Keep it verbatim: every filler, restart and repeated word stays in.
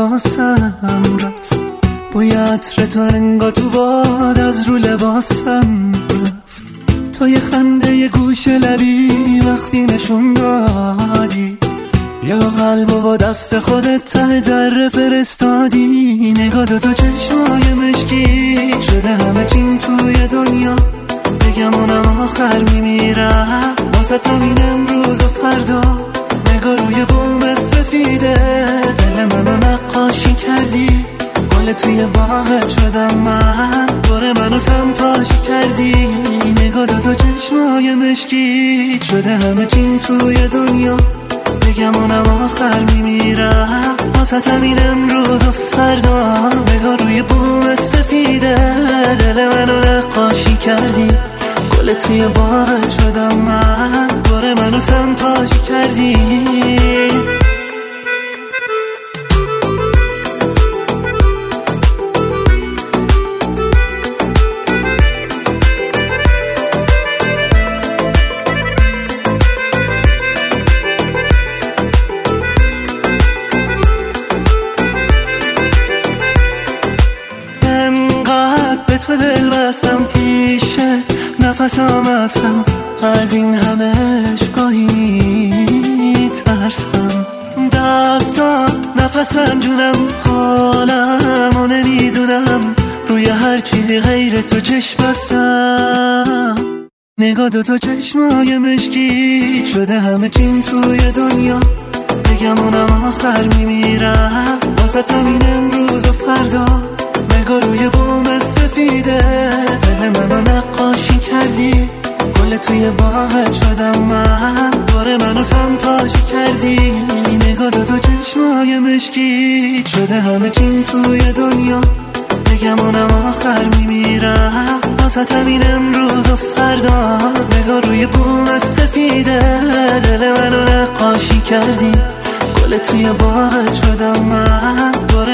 حواسم رفت، بوی عطر تو انگار تو باد از رو لباسم رفت. تو یه خنده یه گوش لبی وقتی نشون دادی، یا قلبو با دست خودت ته در فرستادی. نگاه دو تو چشمای مشکی شده همه چین توی دنیا، بگم اونم آخر میمیرم واسه تامین امروز و فردا. نگاه روی بوم سفیده دل منو نقاشی کردی، گل توی باغت شدم من، دور منو سمپاشی کردی. نگاه دو تو چشمای مشکی شده همه چین توی دنیا، بگم اونم آخر میمیرم واسه تامین امروز و فردا. نگاه روی بوم سفیده دل منو نقاشی کردی، گل توی باغت شدم من، دور منو سمپاشی کردی. تو دل بستم پیشه نفسم افسم، از این همش گاهی میترسم. دستا نفسم جونم حالم و نمیدونم، روی هر چیزی غیر تو چشم بستم. نگاه دو تا چشمای مشکی شده همه چین توی دنیا، بگم اونم آخر میمیرم واسه تامین امروز و فردا. نگاه روی بوم سفیده دل منو نقاشی کردی، گل توی باغت شدم من، دور منو سمپاشی کردی. نگاه دو تا چشمای مشکی شده همه چین توی دنیا، بگم اونم آخر میمیرم واسه تامین امروز و فردا. نگاه روی بوم سفیده دل منو نقاشی کردی، گل توی باغت شدم من، دور